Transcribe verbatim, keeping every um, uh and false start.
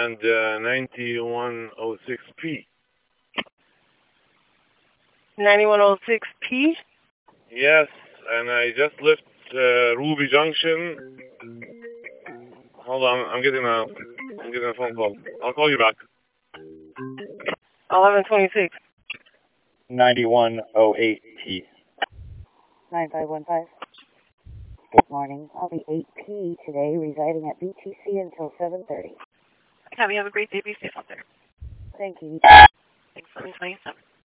and uh, ninety-one oh six P. ninety-one oh six P? Yes, and I just left uh, Ruby Junction. Hold on, I'm getting a, I'm getting a phone call. I'll call you back. eleven twenty-six. ninety-one oh eight P. nine five one five. Good morning. I'll be eight P today, residing at B T C until seven thirty. Have you have a great day. Be safe out there. Thank you. Thanks, eleven twenty-seven.